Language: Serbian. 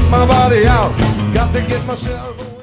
my body out. Got to get myself away.